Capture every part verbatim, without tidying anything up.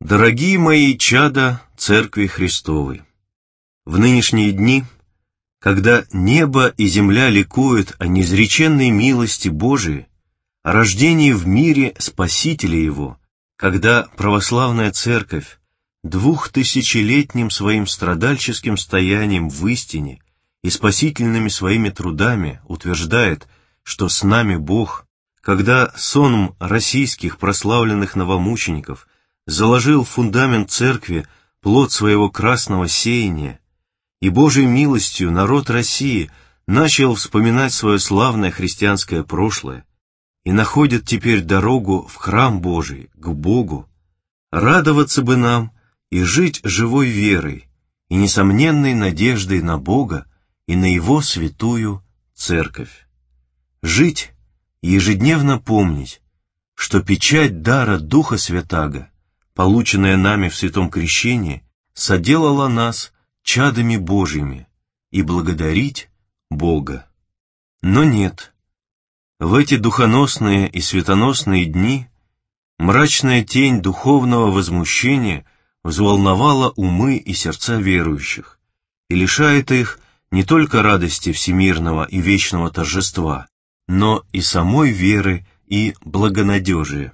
Дорогие мои чада Церкви Христовой, в нынешние дни, когда небо и земля ликуют о неизреченной милости Божией, о рождении в мире Спасителя Его, когда православная Церковь двухтысячелетним своим страдальческим стоянием в истине и спасительными своими трудами утверждает, что с нами Бог, когда сонм российских прославленных новомучеников заложил в фундамент Церкви плод своего красного сеяния, и Божьей милостью народ России начал вспоминать свое славное христианское прошлое и находит теперь дорогу в храм Божий, к Богу, радоваться бы нам и жить живой верой и несомненной надеждой на Бога и на Его святую Церковь. Жить и ежедневно помнить, что печать дара Духа Святаго, полученная нами в святом крещении, соделала нас чадами Божьими, и благодарить Бога. Но нет, в эти духоносные и светоносные дни мрачная тень духовного возмущения взволновала умы и сердца верующих и лишает их не только радости всемирного и вечного торжества, но и самой веры и благонадежия.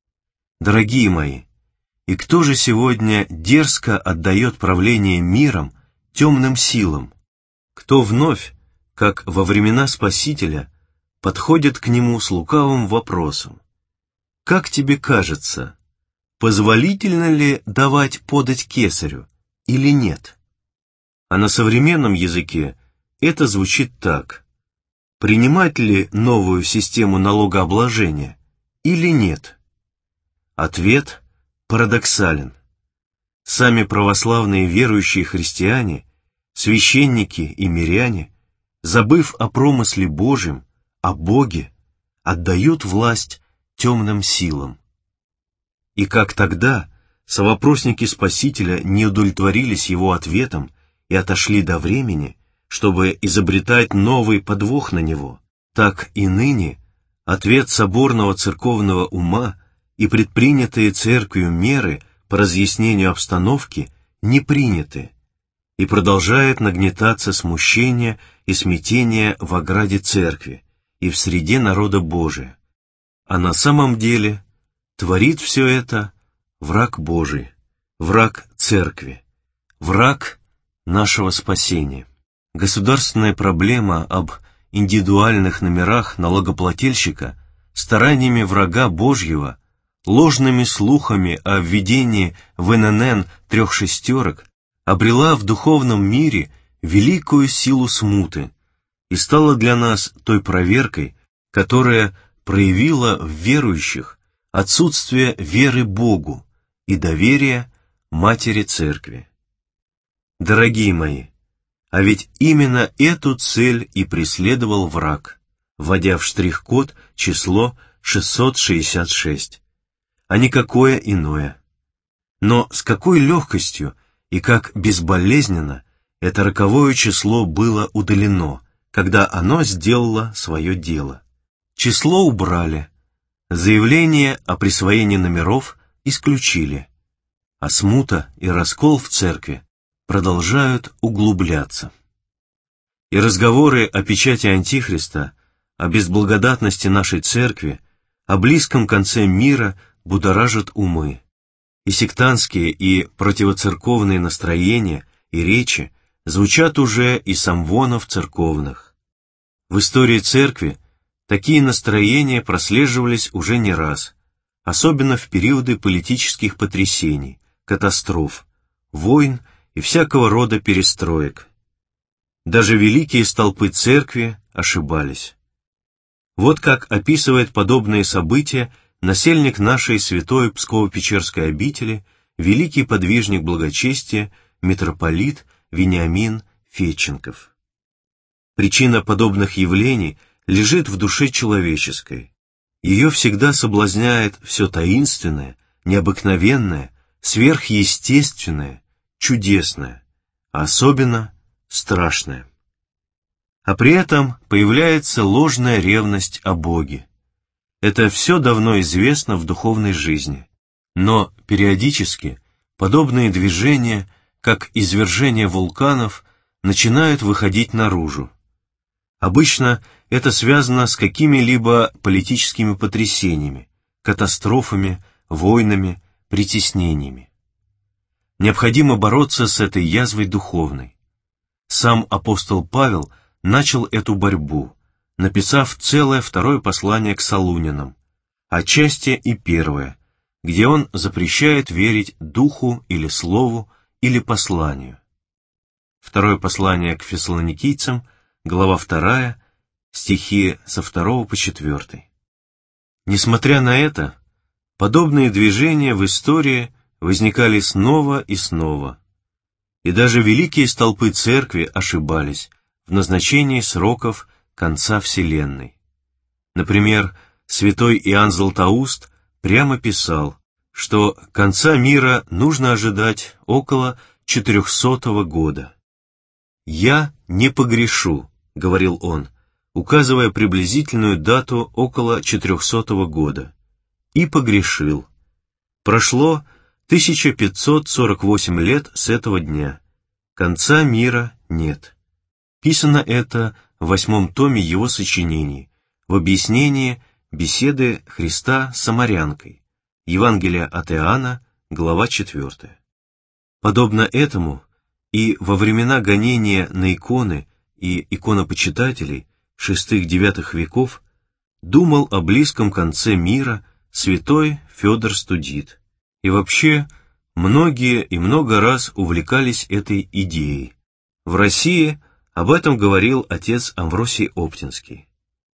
Дорогие мои, и кто же сегодня дерзко отдает правление миром темным силам? Кто вновь, как во времена Спасителя, подходит к нему с лукавым вопросом: «Как тебе кажется, позволительно ли давать подать кесарю или нет?» А на современном языке это звучит так: «Принимать ли новую систему налогообложения или нет?» Ответ парадоксален. Сами православные верующие христиане, священники и миряне, забыв о промысле Божьем, о Боге, отдают власть темным силам. И как тогда совопросники Спасителя не удовлетворились его ответом и отошли до времени, чтобы изобретать новый подвох на него, так и ныне ответ соборного церковного ума и предпринятые Церковью меры по разъяснению обстановки не приняты, и продолжает нагнетаться смущение и смятение в ограде Церкви и в среде народа Божия. А на самом деле творит все это враг Божий, враг Церкви, враг нашего спасения. Государственная проблема об индивидуальных номерах налогоплательщика стараниями врага Божьего, ложными слухами о введении в эн эн эн трех шестерок обрела в духовном мире великую силу смуты и стала для нас той проверкой, которая проявила в верующих отсутствие веры Богу и доверия Матери Церкви. Дорогие мои, а ведь именно эту цель и преследовал враг, вводя в штрих-код число шестьсот шестьдесят шесть, а никакое иное. Но с какой легкостью и как безболезненно это роковое число было удалено, когда оно сделало свое дело. Число убрали, заявление о присвоении номеров исключили, а смута и раскол в Церкви продолжают углубляться. И разговоры о печати Антихриста, о безблагодатности нашей Церкви, о близком конце мира будоражат умы, и сектантские и противоцерковные настроения и речи звучат уже из амвонов церковных. В истории Церкви такие настроения прослеживались уже не раз, особенно в периоды политических потрясений, катастроф, войн и всякого рода перестроек. Даже великие столпы Церкви ошибались. Вот как описывает подобные события насельник нашей святой Псково-Печерской обители, великий подвижник благочестия, митрополит Вениамин Федченков. Причина подобных явлений лежит в душе человеческой. Ее всегда соблазняет все таинственное, необыкновенное, сверхъестественное, чудесное, а особенно страшное. А при этом появляется ложная ревность о Боге. Это все давно известно в духовной жизни. Но периодически подобные движения, как извержение вулканов, начинают выходить наружу. Обычно это связано с какими-либо политическими потрясениями, катастрофами, войнами, притеснениями. Необходимо бороться с этой язвой духовной. Сам апостол Павел начал эту борьбу, написав целое второе послание к Солунянам, отчасти и первое, где он запрещает верить духу или слову или посланию. Второе послание к фессалоникийцам, глава вторая, стихи со второго по четвертый. Несмотря на это, подобные движения в истории возникали снова и снова, и даже великие столпы церкви ошибались в назначении сроков конца Вселенной. Например, святой Иоанн Златоуст прямо писал, что конца мира нужно ожидать около четырехсотого года. «Я не погрешу», — говорил он, указывая приблизительную дату около четырехсотого года. И погрешил. Прошло тысяча пятьсот сорок восемь лет с этого дня. Конца мира нет. Писано это в восьмом томе его сочинений, в объяснении беседы Христа с самарянкой, Евангелие от Иоанна, глава четвертая. Подобно этому, и во времена гонения на иконы и иконопочитателей шестых-девятых веков думал о близком конце мира святой Федор Студит. И вообще, многие и много раз увлекались этой идеей. В России об этом говорил отец Амвросий Оптинский.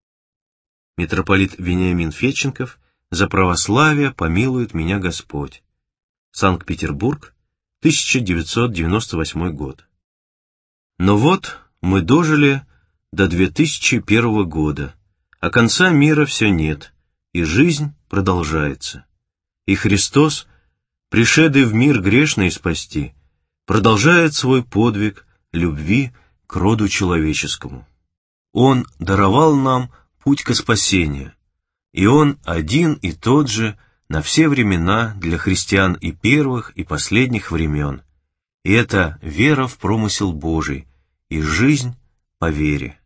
Митрополит Вениамин Федченков: «За православие помилует меня Господь». Санкт-Петербург, тысяча девятьсот девяносто восьмой год. Но вот мы дожили до две тысячи первого года, а конца мира все нет, и жизнь продолжается. И Христос, пришедший в мир грешный спасти, продолжает свой подвиг любви к роду человеческому. Он даровал нам путь ко спасению, и Он один и тот же на все времена для христиан и первых, и последних времен. И это вера в промысел Божий и жизнь по вере.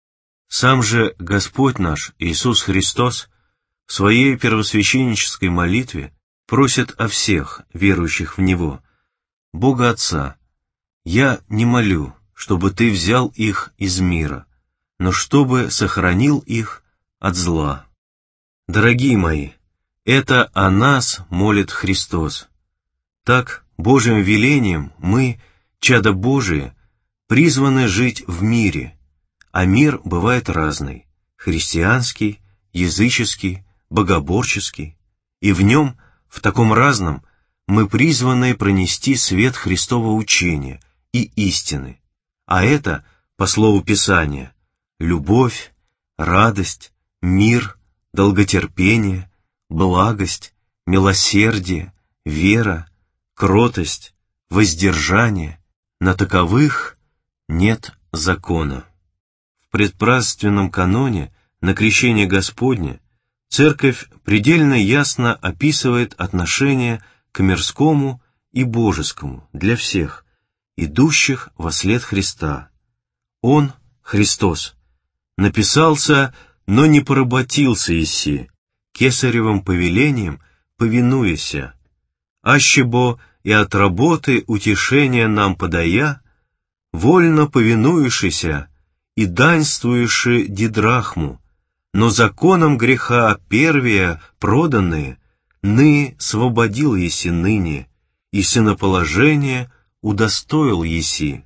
Сам же Господь наш Иисус Христос в своей первосвященнической молитве просит о всех, верующих в Него: «Бога Отца, я не молю, чтобы Ты взял их из мира, но чтобы сохранил их от зла». Дорогие мои, это о нас молит Христос. Так, Божьим велением мы, чада Божие, призваны жить в мире, а мир бывает разный — христианский, языческий, богоборческий, и в нем, в таком разном, мы призваны пронести свет Христова учения и истины, а это, по слову Писания, любовь, радость, мир, долготерпение, благость, милосердие, вера, кротость, воздержание. На таковых нет закона. В предпразднственном каноне на крещение Господне Церковь предельно ясно описывает отношение к мирскому и божескому для всех, идущих вослед Христа. Он, Христос, написался, но не поработился еси, кесаревым повелением повинуяся, ащебо и от работы утешения нам подая, вольно повинуешися и даньствуеши дидрахму, но законом греха первия проданные, ны свободил еси ныне, и сыноположение удостоил еси.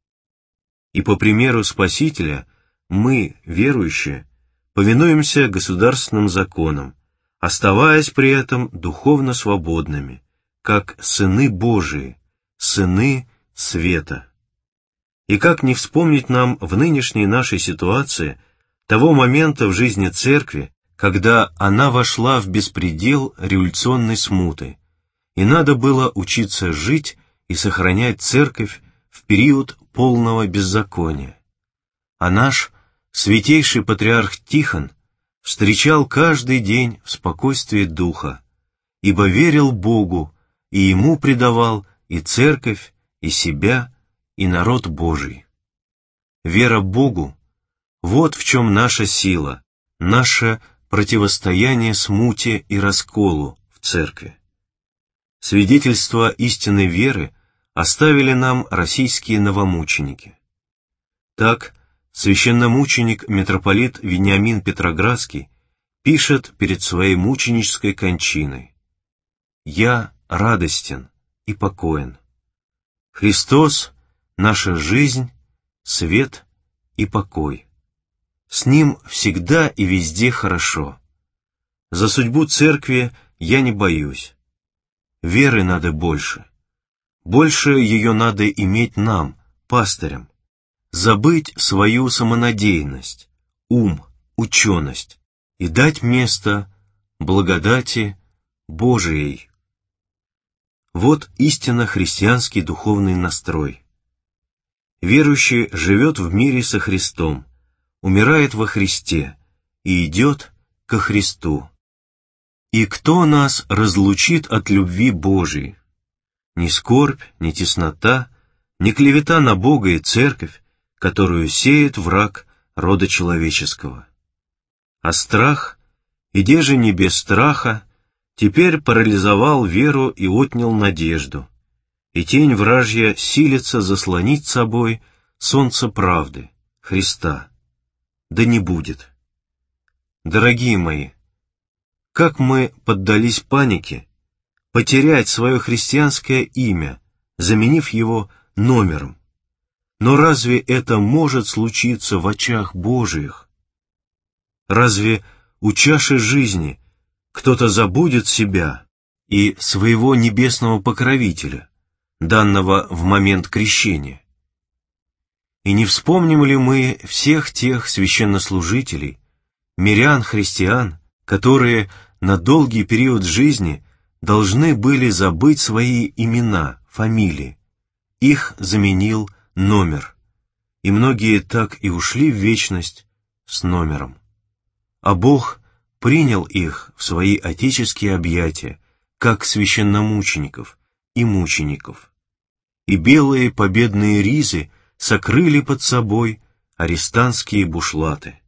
И по примеру Спасителя мы, верующие, повинуемся государственным законам, оставаясь при этом духовно свободными, как сыны Божии, сыны света. И как не вспомнить нам в нынешней нашей ситуации того момента в жизни Церкви, когда она вошла в беспредел революционной смуты, и надо было учиться жить и сохранять Церковь в период полного беззакония. А наш святейший патриарх Тихон встречал каждый день в спокойствии духа ибо верил Богу, и Ему предавал и церковь, и себя, и народ Божий. Вера Богу — вот в чем наша сила, наше противостояние смуте и расколу в церкви. Свидетельство истинной веры оставили нам российские новомученики. Так, священномученик митрополит Вениамин Петроградский пишет перед своей мученической кончиной: «Я радостен и покоен. Христос — наша жизнь, свет и покой. С Ним всегда и везде хорошо. За судьбу церкви я не боюсь. Веры надо больше. Больше ее надо иметь нам, пастырям. Забыть свою самонадеянность, ум, ученость и дать место благодати Божией». Вот истинно христианский духовный настрой. Верующий живет в мире со Христом, умирает во Христе и идет ко Христу. И кто нас разлучит от любви Божией? Ни скорбь, ни теснота, ни клевета на Бога и Церковь, которую сеет враг рода человеческого. А страх, иде же не без страха, теперь парализовал веру и отнял надежду, и тень вражья силится заслонить собой солнце правды, Христа. Да не будет. Дорогие мои, как мы поддались панике потерять свое христианское имя, заменив его номером. Но разве это может случиться в очах Божиих? Разве у чаши жизни кто-то забудет себя и своего небесного покровителя, данного в момент крещения? И не вспомним ли мы всех тех священнослужителей, мирян-христиан, которые на долгий период жизни должны были забыть свои имена, фамилии? Их заменил номер, и многие так и ушли в вечность с номером. А Бог принял их в свои отеческие объятия, как священномучеников и мучеников. И белые победные ризы сокрыли под собой арестантские бушлаты.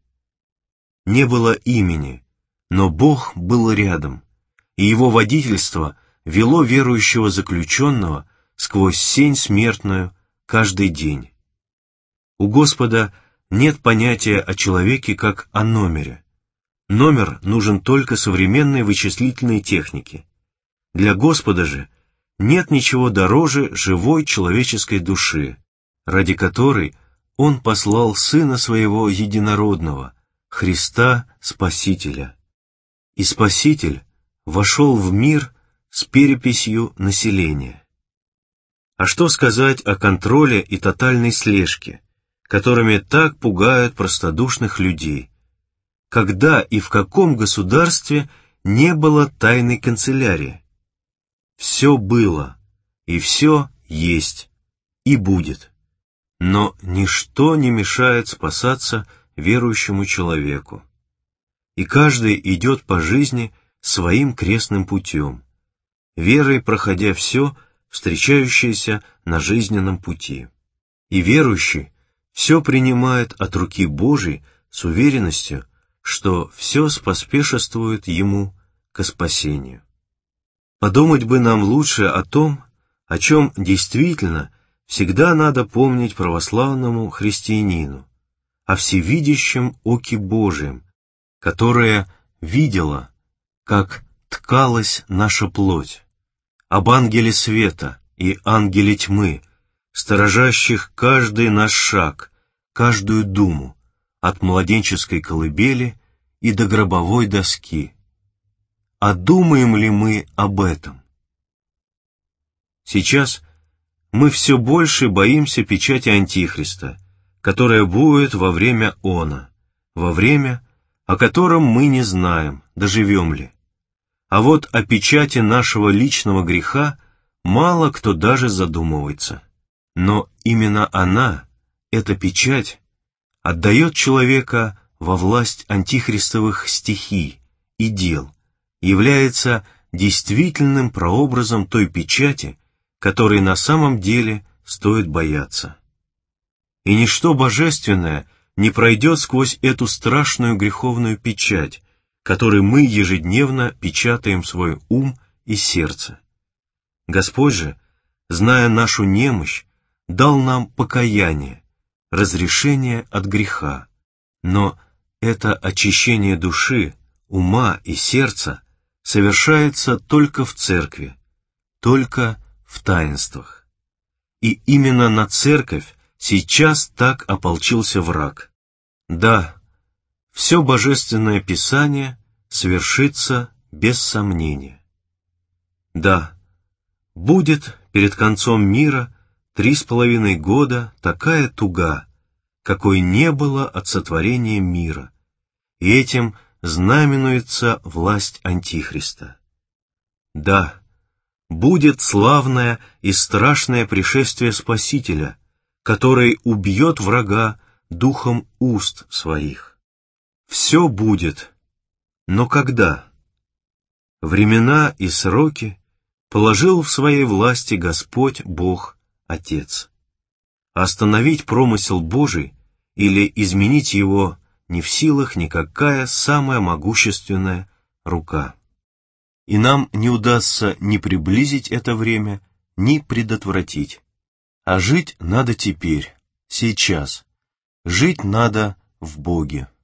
Не было имени, но Бог был рядом, и Его водительство вело верующего заключенного сквозь сень смертную каждый день. У Господа нет понятия о человеке как о номере. Номер нужен только современной вычислительной технике. Для Господа же нет ничего дороже живой человеческой души, ради которой Он послал Сына Своего Единородного, Христа Спасителя. И Спаситель вошел в мир с переписью населения. А что сказать о контроле и тотальной слежке, которыми так пугают простодушных людей? Когда и в каком государстве не было тайной канцелярии? Все было, и все есть, и будет. Но ничто не мешает спасаться верующему человеку. И каждый идет по жизни своим крестным путем, верой проходя все, встречающееся на жизненном пути. И верующий все принимает от руки Божией с уверенностью, что все споспешествует ему ко спасению. Подумать бы нам лучше о том, о чем действительно всегда надо помнить православному христианину, о всевидящем оке Божием, которое видело, как ткалась наша плоть, об ангеле света и ангеле тьмы, сторожащих каждый наш шаг, каждую думу, от младенческой колыбели и до гробовой доски. А думаем ли мы об этом? Сейчас мы все больше боимся печати Антихриста, которая будет во время она, во время, о котором мы не знаем, доживем ли. А вот о печати нашего личного греха мало кто даже задумывается. Но именно она, эта печать, отдает человека во власть антихристовых стихий и дел, является действительным прообразом той печати, которой на самом деле стоит бояться. И ничто божественное не пройдет сквозь эту страшную греховную печать, которой мы ежедневно печатаем свой ум и сердце. Господь же, зная нашу немощь, дал нам покаяние, разрешение от греха, но это очищение души, ума и сердца совершается только в церкви, только в таинствах. И именно на церковь сейчас так ополчился враг. Да, все Божественное Писание свершится без сомнения. Да, будет перед концом мира три с половиной года такая туга, какой не было от сотворения мира, и этим знаменуется власть Антихриста. Да, будет славное и страшное пришествие Спасителя, который убьет врага духом уст своих. Все будет, но когда? Времена и сроки положил в своей власти Господь Бог Отец. Остановить промысел Божий или изменить его не в силах никакая самая могущественная рука. И нам не удастся ни приблизить это время, ни предотвратить. А жить надо теперь, сейчас. Жить надо в Боге.